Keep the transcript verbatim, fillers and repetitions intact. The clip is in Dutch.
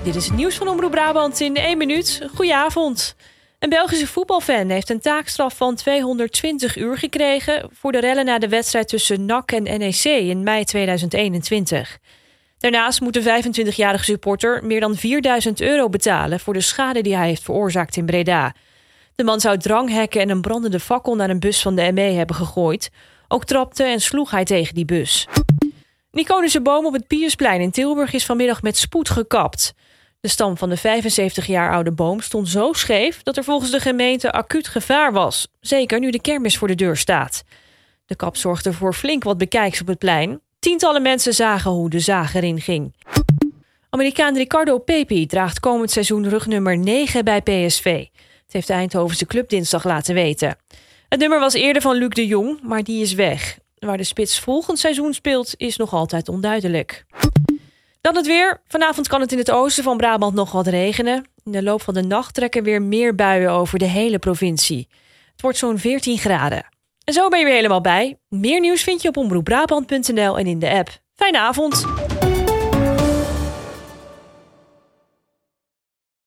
Dit is het nieuws van Omroep Brabant in één minuut. Goedenavond. Een Belgische voetbalfan heeft een taakstraf van tweehonderdtwintig uur gekregen voor de rellen na de wedstrijd tussen N A C en N E C in mei tweeduizend eenentwintig. Daarnaast moet de vijfentwintigjarige supporter meer dan vierduizend euro betalen voor de schade die hij heeft veroorzaakt in Breda. De man zou dranghekken en een brandende fakkel naar een bus van de M E hebben gegooid. Ook trapte en sloeg hij tegen die bus. Een iconische boom op het Piusplein in Tilburg is vanmiddag met spoed gekapt. De stam van de vijfenzeventig jaar oude boom stond zo scheef dat er volgens de gemeente acuut gevaar was. Zeker nu de kermis voor de deur staat. De kap zorgde voor flink wat bekijks op het plein. Tientallen mensen zagen hoe de zaag erin ging. Amerikaan Ricardo Pepi draagt komend seizoen rugnummer negen bij P S V. Het heeft de Eindhovense club dinsdag laten weten. Het nummer was eerder van Luc de Jong, maar die is weg. Waar de spits volgend seizoen speelt is nog altijd onduidelijk. Dan het weer. Vanavond kan het in het oosten van Brabant nog wat regenen. In de loop van de nacht trekken weer meer buien over de hele provincie. Het wordt zo'n veertien graden. En zo ben je weer helemaal bij. Meer nieuws vind je op omroep brabant punt n l en in de app. Fijne avond.